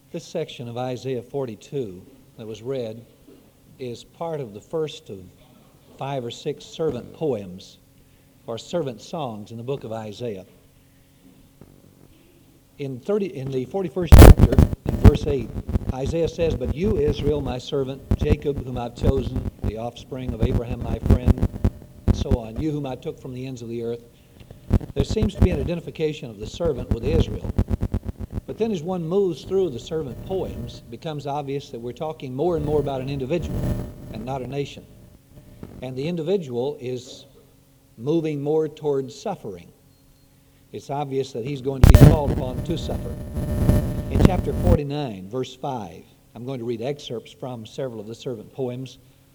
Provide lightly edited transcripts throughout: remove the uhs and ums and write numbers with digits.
This section of Isaiah 42 that was read is part of the first of 5 or 6 servant poems or servant songs in the book of Isaiah. In the 41st chapter, in verse 8, Isaiah says, "But you, Israel, my servant, Jacob, whom I've chosen, the offspring of Abraham, my friend," and so on, "you whom I took from the ends of the earth." There seems to be an identification of the servant with Israel. But then as one moves through the servant poems, it becomes obvious that we're talking more and more about an individual and not a nation. And the individual is moving more towards suffering. It's obvious that he's going to be called upon to suffer. In chapter 49, verse 5, I'm going to read excerpts from several of the servant poems.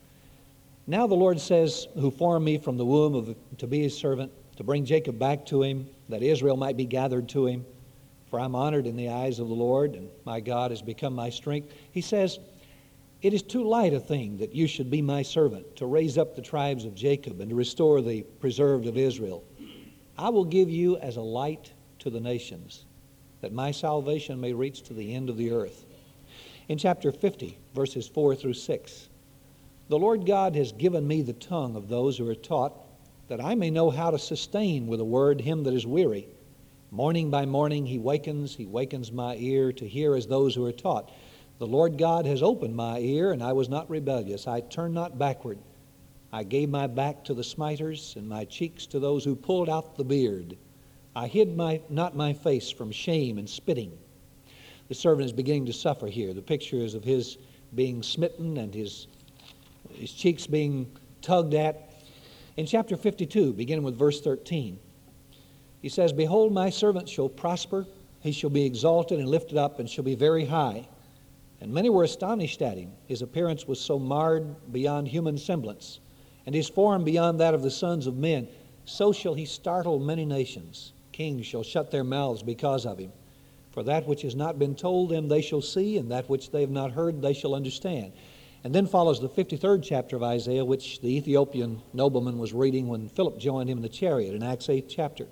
"Now the Lord says, who formed me from the womb to be his servant, to bring Jacob back to him, that Israel might be gathered to him. For I'm honored in the eyes of the Lord, and my God has become my strength." He says, "It is too light a thing that you should be my servant, to raise up the tribes of Jacob and to restore the preserved of Israel. I will give you as a light to the nations, that my salvation may reach to the end of the earth." In chapter 50, verses 4 through 6, "The Lord God has given me the tongue of those who are taught, that I may know how to sustain with a word him that is weary. Morning by morning he wakens my ear to hear as those who are taught. The Lord God has opened my ear, and I was not rebellious. I turned not backward. I gave my back to the smiters, and my cheeks to those who pulled out the beard. I hid not my face from shame and spitting." The servant is beginning to suffer here. The picture is of his being smitten and his cheeks being tugged at. In chapter 52, beginning with verse 13, he says, "Behold, my servant shall prosper. He shall be exalted and lifted up, and shall be very high. And many were astonished at him. His appearance was so marred beyond human semblance, and his form beyond that of the sons of men. So shall he startle many nations. Kings shall shut their mouths because of him. For that which has not been told them they shall see, and that which they have not heard they shall understand." And then follows the 53rd chapter of Isaiah, which the Ethiopian nobleman was reading when Philip joined him in the chariot in Acts 8th chapter.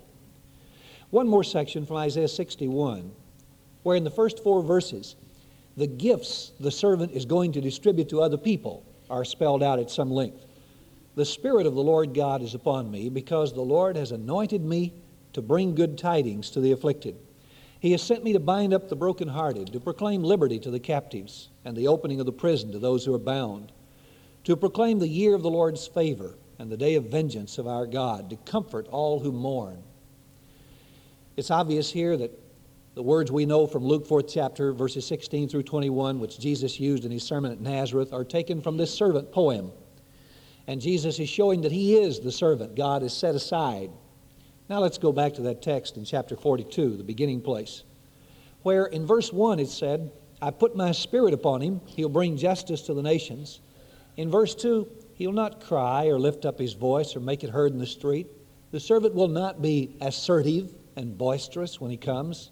One more section from Isaiah 61, where in the first 4 verses, the gifts the servant is going to distribute to other people are spelled out at some length. "The Spirit of the Lord God is upon me, because the Lord has anointed me to bring good tidings to the afflicted. He has sent me to bind up the brokenhearted, to proclaim liberty to the captives, and the opening of the prison to those who are bound, to proclaim the year of the Lord's favor and the day of vengeance of our God, to comfort all who mourn." It's obvious here that the words we know from Luke 4th chapter, verses 16 through 21, which Jesus used in his sermon at Nazareth, are taken from this servant poem. And Jesus is showing that he is the servant God has set aside. Now let's go back to that text in chapter 42, the beginning place, where in verse 1 it said, "I put my spirit upon him, he'll bring justice to the nations." In verse 2, "He'll not cry or lift up his voice or make it heard in the street." The servant will not be assertive and boisterous when he comes.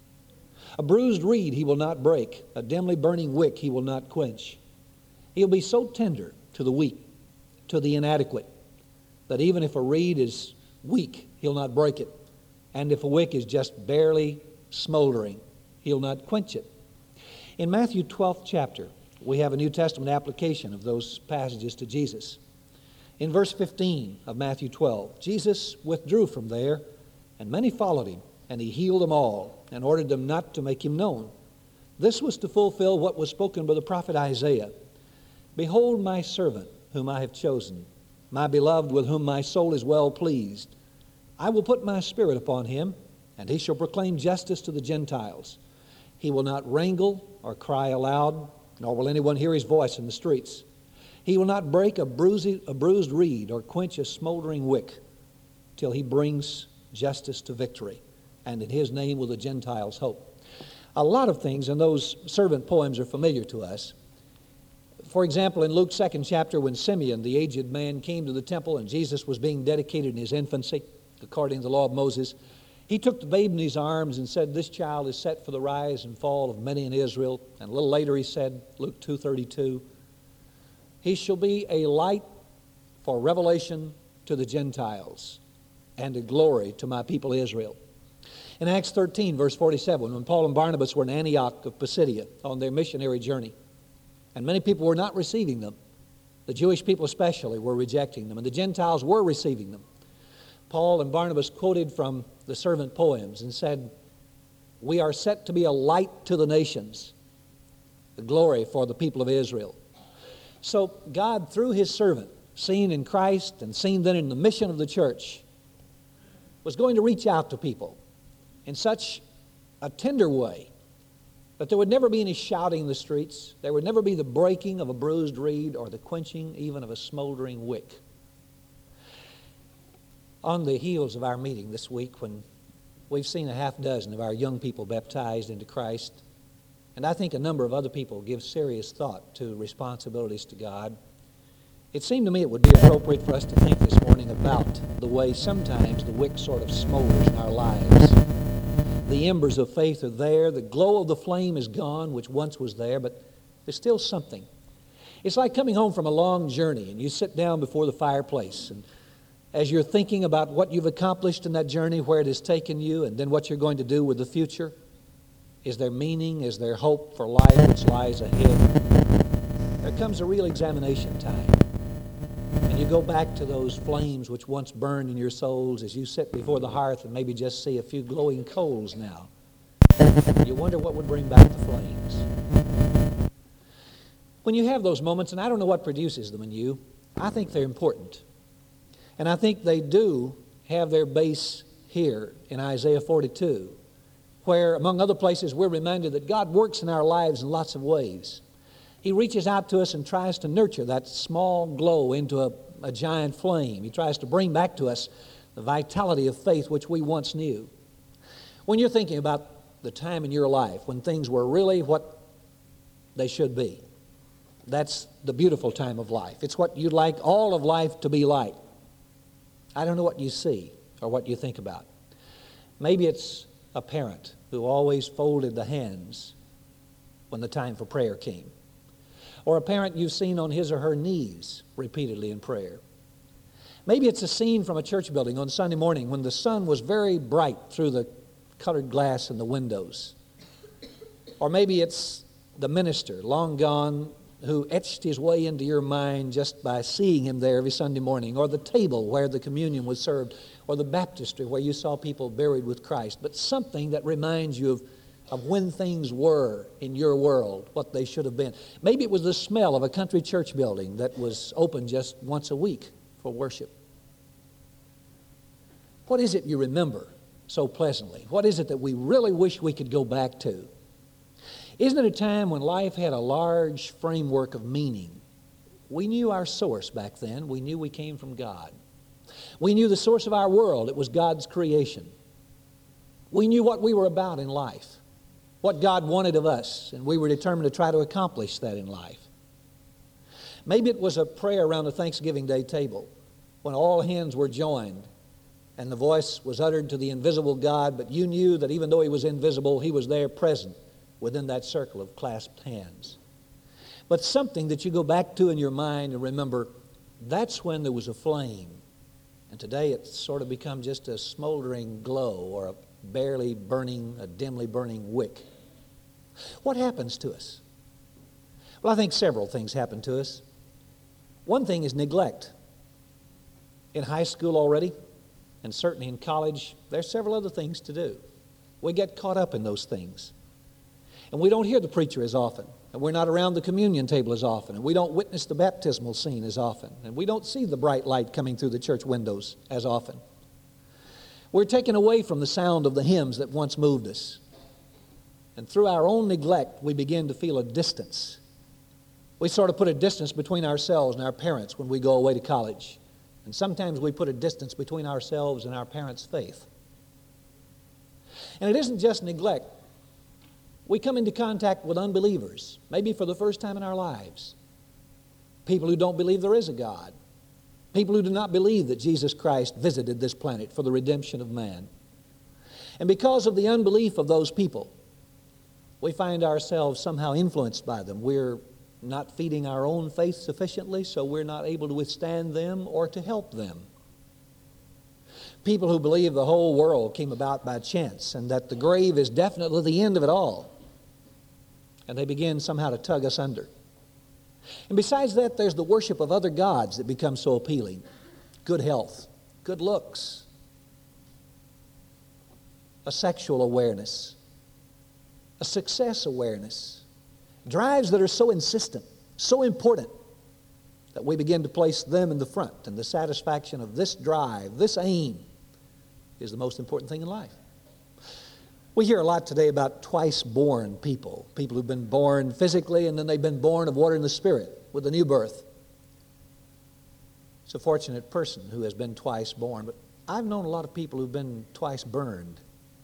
"A bruised reed he will not break, a dimly burning wick he will not quench." He'll be so tender to the weak, to the inadequate, that even if a reed is weak, he'll not break it. And if a wick is just barely smoldering, he'll not quench it. In Matthew 12th chapter, we have a New Testament application of those passages to Jesus. In verse 15 of Matthew 12, Jesus withdrew from there, and many followed him, and he healed them all, and ordered them not to make him known. This was to fulfill what was spoken by the prophet Isaiah. "Behold my servant, whom I have chosen, my beloved, with whom my soul is well pleased. I will put my spirit upon him, and he shall proclaim justice to the Gentiles. He will not wrangle or cry aloud, nor will anyone hear his voice in the streets. He will not break a bruised reed or quench a smoldering wick, till he brings justice to victory, and in his name will the Gentiles hope." A lot of things in those servant poems are familiar to us. For example, in Luke's 2nd chapter, when Simeon, the aged man, came to the temple and Jesus was being dedicated in his infancy, according to the law of Moses, he took the babe in his arms and said, "This child is set for the rise and fall of many in Israel." And a little later he said, Luke 2:32, "He shall be a light for revelation to the Gentiles, and a glory to my people Israel." In Acts 13, verse 47, when Paul and Barnabas were in Antioch of Pisidia on their missionary journey, and many people were not receiving them, the Jewish people especially were rejecting them, and the Gentiles were receiving them. Paul and Barnabas quoted from the servant poems and said, "We are set to be a light to the nations, the glory for the people of Israel." So God, through His servant, seen in Christ and seen then in the mission of the church, was going to reach out to people in such a tender way that there would never be any shouting in the streets. There would never be the breaking of a bruised reed or the quenching even of a smoldering wick. On the heels of our meeting this week, when we've seen a half dozen of our young people baptized into Christ, and I think a number of other people give serious thought to responsibilities to God, it seemed to me it would be appropriate for us to think this morning about the way sometimes the wick sort of smolders in our lives. The embers of faith are there. The glow of the flame is gone, which once was there, but there's still something. It's like coming home from a long journey, and you sit down before the fireplace, and as you're thinking about what you've accomplished in that journey, where it has taken you, and then what you're going to do with the future, is there meaning? Is there hope for life which lies ahead? There comes a real examination time. And you go back to those flames which once burned in your souls as you sit before the hearth and maybe just see a few glowing coals now. You wonder what would bring back the flames. When you have those moments, and I don't know what produces them in you, I think they're important. And I think they do have their base here in Isaiah 42, where, among other places, we're reminded that God works in our lives in lots of ways. He reaches out to us and tries to nurture that small glow into a giant flame. He tries to bring back to us the vitality of faith which we once knew. When you're thinking about the time in your life when things were really what they should be, that's the beautiful time of life. It's what you'd like all of life to be like. I don't know what you see or what you think about. Maybe it's a parent who always folded the hands when the time for prayer came. Or a parent you've seen on his or her knees repeatedly in prayer. Maybe it's a scene from a church building on Sunday morning when the sun was very bright through the colored glass in the windows. Or maybe it's the minister, long gone, who etched his way into your mind just by seeing him there every Sunday morning, or the table where the communion was served, or the baptistry where you saw people buried with Christ, but something that reminds you of when things were in your world, what they should have been. Maybe it was the smell of a country church building that was open just once a week for worship. What is it you remember so pleasantly? What is it that we really wish we could go back to? Isn't it a time when life had a large framework of meaning? We knew our source back then. We knew we came from God. We knew the source of our world. It was God's creation. We knew what we were about in life, what God wanted of us, and we were determined to try to accomplish that in life. Maybe it was a prayer around the Thanksgiving Day table when all hands were joined and the voice was uttered to the invisible God, but you knew that even though He was invisible, He was there present within that circle of clasped hands. But something that you go back to in your mind and remember, that's when there was a flame. And today it's sort of become just a smoldering glow or a barely burning, a dimly burning wick. What happens to us? Well, I think several things happen to us. One thing is neglect. In high school already, and certainly in college, there's several other things to do. We get caught up in those things. And we don't hear the preacher as often. And we're not around the communion table as often. And we don't witness the baptismal scene as often. And we don't see the bright light coming through the church windows as often. We're taken away from the sound of the hymns that once moved us. And through our own neglect, we begin to feel a distance. We sort of put a distance between ourselves and our parents when we go away to college. And sometimes we put a distance between ourselves and our parents' faith. And it isn't just neglect. We come into contact with unbelievers, maybe for the first time in our lives. People who don't believe there is a God. People who do not believe that Jesus Christ visited this planet for the redemption of man. And because of the unbelief of those people, we find ourselves somehow influenced by them. We're not feeding our own faith sufficiently, so we're not able to withstand them or to help them. People who believe the whole world came about by chance and that the grave is definitely the end of it all. And they begin somehow to tug us under. And besides that, there's the worship of other gods that becomes so appealing. Good health, good looks, a sexual awareness, a success awareness, drives that are so insistent, so important, that we begin to place them in the front, and the satisfaction of this drive, this aim, is the most important thing in life. We hear a lot today about twice-born people who've been born physically and then they've been born of water and the Spirit with a new birth. It's a fortunate person who has been twice born, but I've known a lot of people who've been twice burned.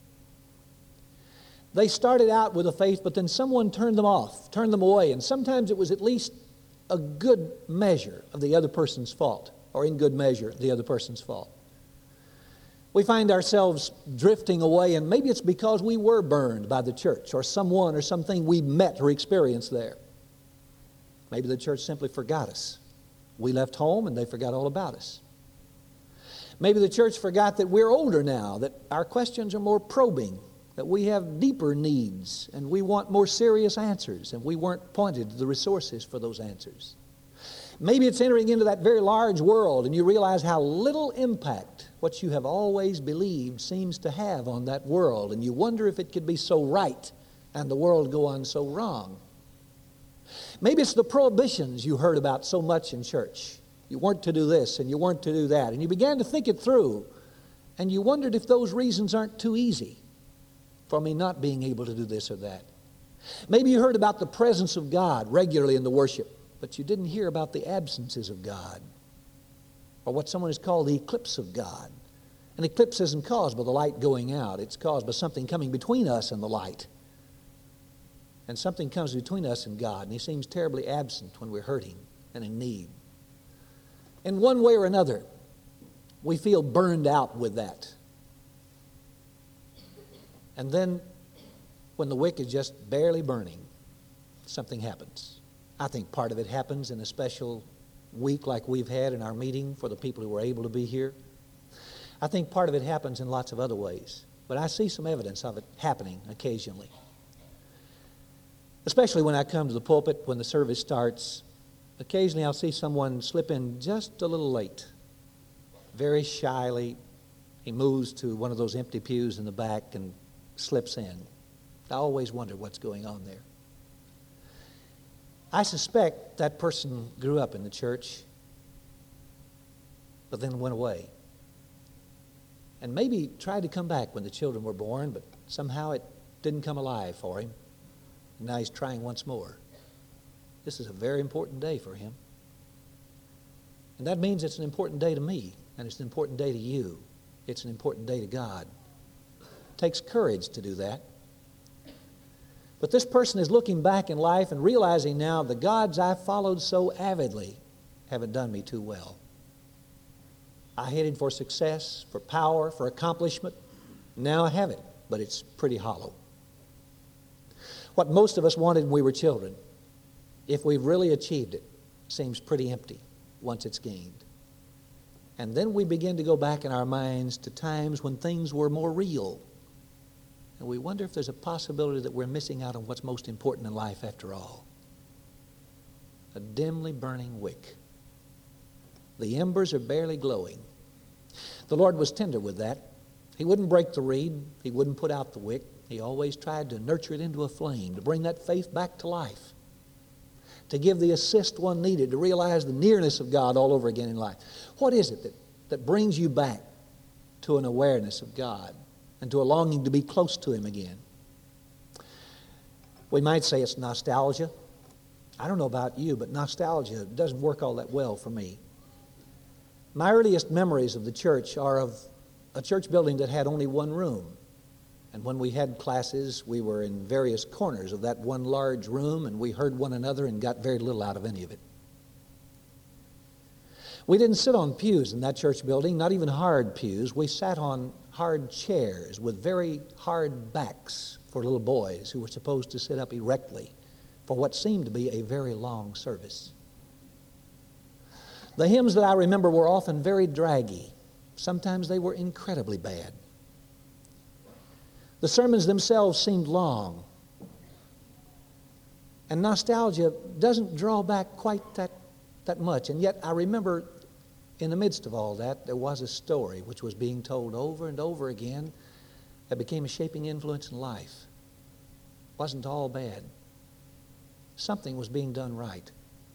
They started out with a faith, but then someone turned them off, turned them away, and sometimes it was at least a good measure of the other person's fault, or in good measure the other person's fault. We find ourselves drifting away, and maybe it's because we were burned by the church or someone or something we met or experienced there. Maybe the church simply forgot us. We left home and they forgot all about us. Maybe the church forgot that we're older now, that our questions are more probing, that we have deeper needs and we want more serious answers, and we weren't pointed to the resources for those answers. Maybe it's entering into that very large world and you realize how little impact what you have always believed seems to have on that world, and you wonder if it could be so right and the world go on so wrong. Maybe it's the prohibitions you heard about so much in church. You weren't to do this and you weren't to do that, and you began to think it through, and you wondered if those reasons aren't too easy for me not being able to do this or that. Maybe you heard about the presence of God regularly in the worship, but you didn't hear about the absences of God, or what someone has called the eclipse of God. An eclipse isn't caused by the light going out. It's caused by something coming between us and the light. And something comes between us and God, and He seems terribly absent when we're hurting and in need. In one way or another, we feel burned out with that. And then, when the wick is just barely burning, something happens. I think part of it happens in a special week like we've had in our meeting for the people who were able to be here. I think part of it happens in lots of other ways, but I see some evidence of it happening occasionally. Especially when I come to the pulpit when the service starts, occasionally I'll see someone slip in just a little late. Very shyly, he moves to one of those empty pews in the back and slips in. I always wonder what's going on there. I suspect that person grew up in the church, but then went away. And maybe tried to come back when the children were born, but somehow it didn't come alive for him. And now he's trying once more. This is a very important day for him. And that means it's an important day to me, and it's an important day to you. It's an important day to God. It takes courage to do that. But this person is looking back in life and realizing now the gods I followed so avidly haven't done me too well. I headed for success, for power, for accomplishment. Now I have it, but it's pretty hollow. What most of us wanted when we were children, if we've really achieved it, seems pretty empty once it's gained. And then we begin to go back in our minds to times when things were more real. And we wonder if there's a possibility that we're missing out on what's most important in life after all. A dimly burning wick. The embers are barely glowing. The Lord was tender with that. He wouldn't break the reed. He wouldn't put out the wick. He always tried to nurture it into a flame, to bring that faith back to life, to give the assist one needed, to realize the nearness of God all over again in life. What is it that brings you back to an awareness of God and to a longing to be close to Him again? We might say it's nostalgia. I don't know about you, but nostalgia doesn't work all that well for me. My earliest memories of the church are of a church building that had only one room. And when we had classes, we were in various corners of that one large room, and we heard one another and got very little out of any of it. We didn't sit on pews in that church building, not even hard pews. We sat on hard chairs with very hard backs for little boys who were supposed to sit up erectly for what seemed to be a very long service. The hymns that I remember were often very draggy. Sometimes they were incredibly bad. The sermons themselves seemed long. And nostalgia doesn't draw back quite that much. And yet I remember in the midst of all that, there was a story which was being told over and over again that became a shaping influence in life. It wasn't all bad. Something was being done right.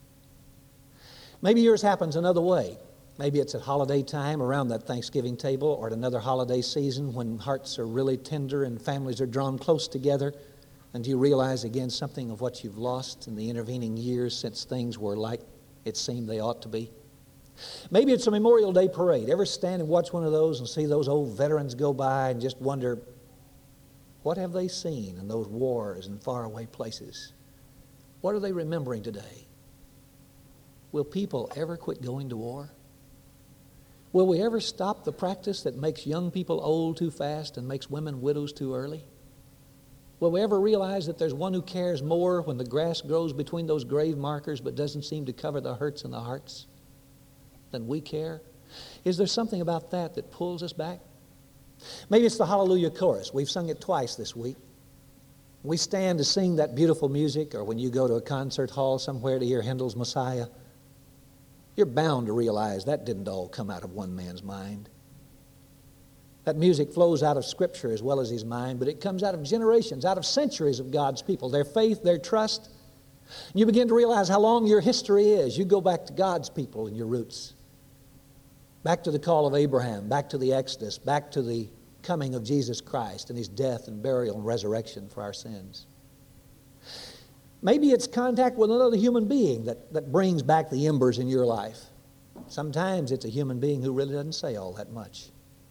Maybe yours happens another way. Maybe it's at holiday time around that Thanksgiving table, or at another holiday season when hearts are really tender and families are drawn close together, and you realize again something of what you've lost in the intervening years since things were like it seemed they ought to be. Maybe it's a Memorial Day parade. Ever stand and watch one of those and see those old veterans go by and just wonder, what have they seen in those wars in faraway places? What are they remembering today? Will people ever quit going to war? Will we ever stop the practice that makes young people old too fast and makes women widows too early? Will we ever realize that there's one who cares more when the grass grows between those grave markers but doesn't seem to cover the hurts in the hearts than we care? Is there something about that that pulls us back? Maybe it's the Hallelujah Chorus. We've sung it twice this week. We stand to sing that beautiful music, or when you go to a concert hall somewhere to hear Handel's Messiah, you're bound to realize that didn't all come out of one man's mind. That music flows out of Scripture as well as his mind, but it comes out of generations, out of centuries of God's people, their faith, their trust. And you begin to realize how long your history is. You go back to God's people and your roots. Back to the call of Abraham, back to the Exodus, back to the coming of Jesus Christ and his death and burial and resurrection for our sins. Maybe it's contact with another human being that brings back the embers in your life. Sometimes it's a human being who really doesn't say all that much.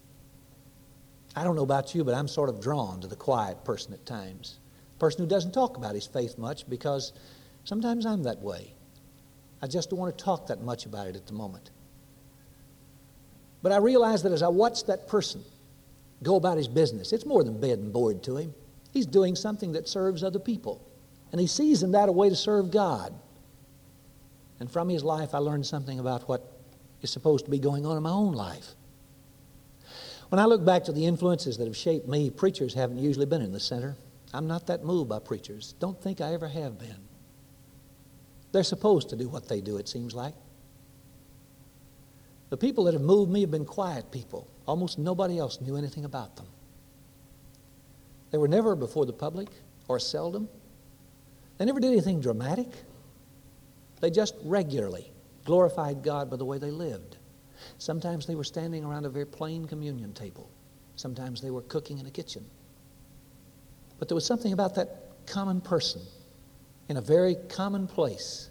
I don't know about you, but I'm sort of drawn to the quiet person at times. A person who doesn't talk about his faith much, because sometimes I'm that way. I just don't want to talk that much about it at the moment. But I realize that as I watch that person go about his business, it's more than bed and board to him. He's doing something that serves other people. And he sees in that a way to serve God. And from his life, I learned something about what is supposed to be going on in my own life. When I look back to the influences that have shaped me, preachers haven't usually been in the center. I'm not that moved by preachers. Don't think I ever have been. They're supposed to do what they do, it seems like. The people that have moved me have been quiet people. Almost nobody else knew anything about them. They were never before the public, or seldom. They never did anything dramatic. They just regularly glorified God by the way they lived. Sometimes they were standing around a very plain communion table. Sometimes they were cooking in a kitchen. But there was something about that common person in a very common place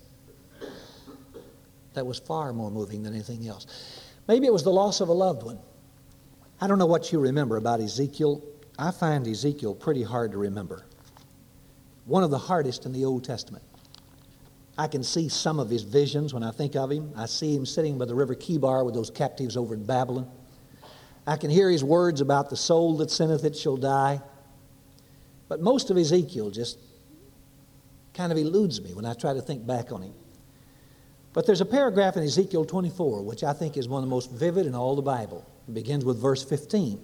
that was far more moving than anything else. Maybe it was the loss of a loved one. I don't know what you remember about Ezekiel. I find Ezekiel pretty hard to remember. One of the hardest in the Old Testament. I can see some of his visions when I think of him. I see him sitting by the river Kibar with those captives over in Babylon. I can hear his words about the soul that sinneth, it shall die. But most of Ezekiel just kind of eludes me when I try to think back on him. But there's a paragraph in Ezekiel 24, which I think is one of the most vivid in all the Bible. It begins with verse 15.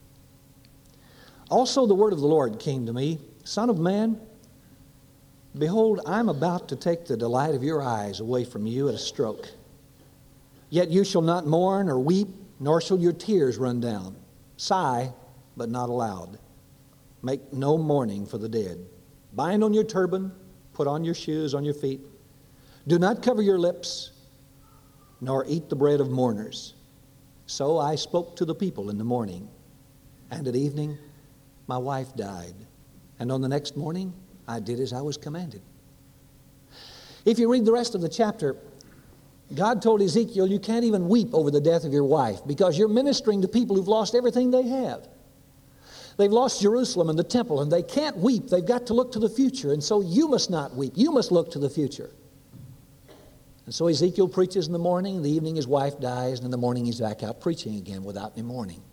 Also the word of the Lord came to me, Son of man, behold, I'm about to take the delight of your eyes away from you at a stroke. Yet you shall not mourn or weep, nor shall your tears run down. Sigh, but not aloud. Make no mourning for the dead. Bind on your turban, put on your shoes on your feet. Do not cover your lips, nor eat the bread of mourners. So I spoke to the people in the morning, and at evening my wife died. And on the next morning I did as I was commanded. If you read the rest of the chapter, God told Ezekiel, you can't even weep over the death of your wife because you're ministering to people who've lost everything they have. They've lost Jerusalem and the temple, and they can't weep. They've got to look to the future, and so you must not weep. You must look to the future. And so Ezekiel preaches in the morning, in the evening his wife dies, and in the morning he's back out preaching again without any mourning.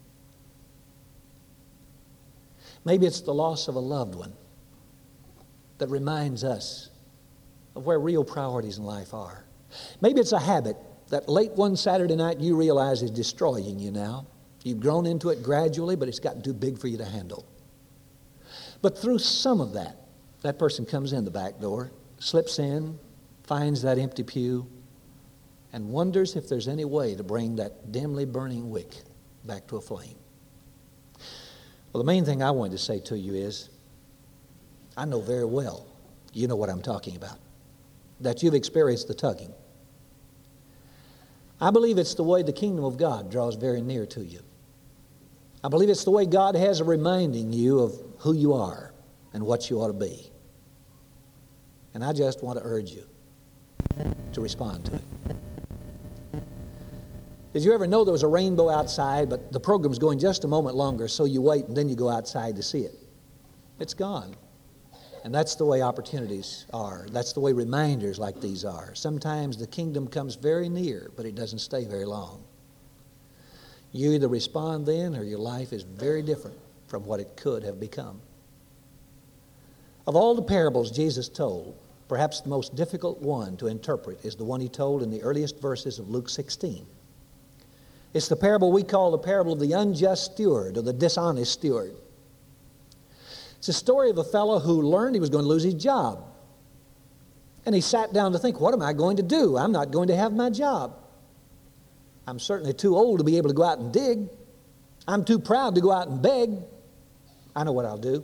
Maybe it's the loss of a loved one that reminds us of where real priorities in life are. Maybe it's a habit that late one Saturday night you realize is destroying you now. You've grown into it gradually, but it's gotten too big for you to handle. But through some of that, that person comes in the back door, slips in, finds that empty pew, and wonders if there's any way to bring that dimly burning wick back to a flame. Well, the main thing I wanted to say to you is, I know very well you know what I'm talking about, that you've experienced the tugging. I believe it's the way the kingdom of God draws very near to you. I believe it's the way God has of reminding you of who you are and what you ought to be. And I just want to urge you to respond to it. Did you ever know there was a rainbow outside, but the program's going just a moment longer, so you wait and then you go outside to see it? It's gone. And that's the way opportunities are. That's the way reminders like these are. Sometimes the kingdom comes very near, but it doesn't stay very long. You either respond then, or your life is very different from what it could have become. Of all the parables Jesus told, perhaps the most difficult one to interpret is the one he told in the earliest verses of Luke 16. It's the parable we call the parable of the unjust steward, or the dishonest steward. It's a story of a fellow who learned he was going to lose his job. And he sat down to think, what am I going to do? I'm not going to have my job. I'm certainly too old to be able to go out and dig. I'm too proud to go out and beg. I know what I'll do.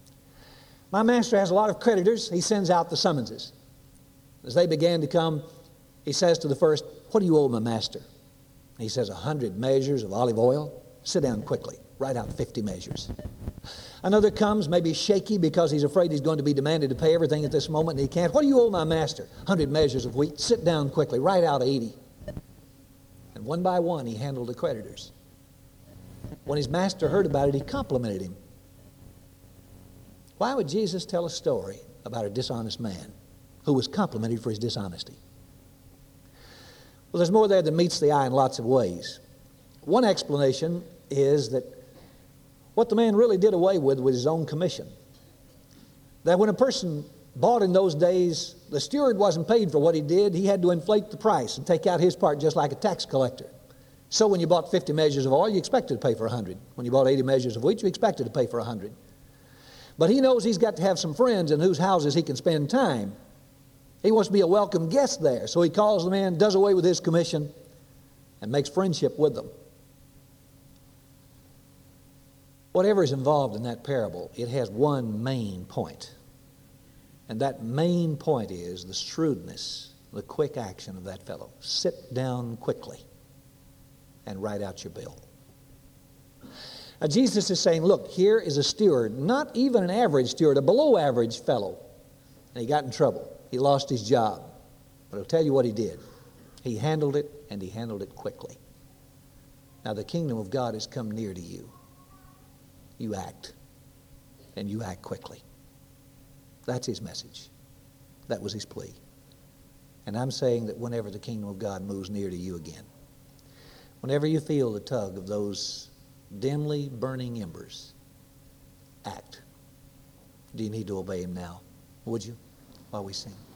My master has a lot of creditors. He sends out the summonses. As they began to come, he says to the first, what do you owe my master? He says, 100 measures of olive oil. Sit down quickly. Write out 50 measures. Another comes, maybe shaky because he's afraid he's going to be demanded to pay everything at this moment, and he can't. What do you owe my master? 100 measures of wheat. Sit down quickly. Write out 80. And one by one, he handled the creditors. When his master heard about it, he complimented him. Why would Jesus tell a story about a dishonest man who was complimented for his dishonesty? Well, there's more there than meets the eye in lots of ways. One explanation is that what the man really did away with was his own commission. That when a person bought in those days, the steward wasn't paid for what he did. He had to inflate the price and take out his part just like a tax collector. So when you bought 50 measures of oil, you expected to pay for 100. When you bought 80 measures of wheat, you expected to pay for 100. But he knows he's got to have some friends in whose houses he can spend time. He wants to be a welcome guest there. So he calls the man, does away with his commission, and makes friendship with them. Whatever is involved in that parable, it has one main point. And that main point is the shrewdness, the quick action of that fellow. Sit down quickly and write out your bill. Now Jesus is saying, look, here is a steward, not even an average steward, a below average fellow. And he got in trouble. He lost his job. But I'll tell you what he did. He handled it, and he handled it quickly. Now the kingdom of God has come near to you. You act, and you act quickly. That's his message. That was his plea. And I'm saying that whenever the kingdom of God moves near to you again, whenever you feel the tug of those dimly burning embers, act. Do you need to obey him now? Would you? While we sing.